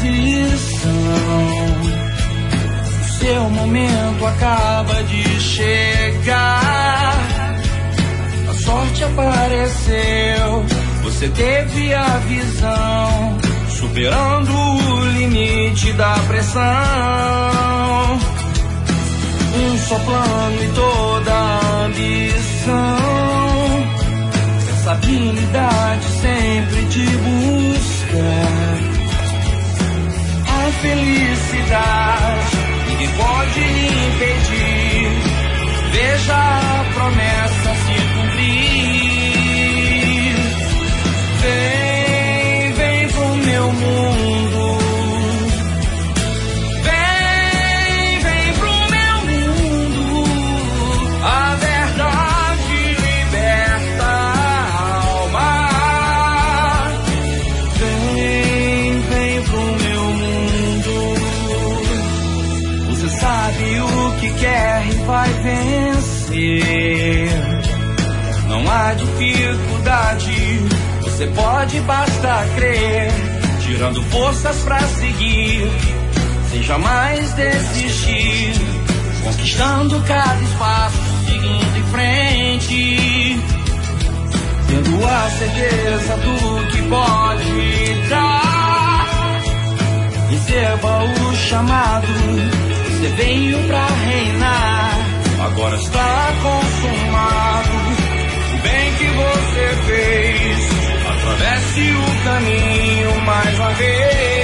decisão. Seu momento acaba de chegar. A sorte apareceu, você teve a visão, superando o limite da pressão. Um só plano e toda a ambição, essa habilidade sempre de buscar a felicidade. Ninguém pode lhe impedir. Veja a promessa se cumprir. Vem, vem pro meu mundo. Vem, vem pro meu mundo. A verdade liberta a alma. Vem, vem pro meu mundo. Você sabe o que quer e vai vencer. Não há dificuldade, você pode, basta crer. Tirando forças pra seguir, sem jamais desistir. Conquistando cada espaço, seguindo em frente. Tendo a certeza do que pode dar. Receba o chamado, você veio pra reinar. Agora está consumado o bem que você fez. Atravesse o caminho mais uma vez.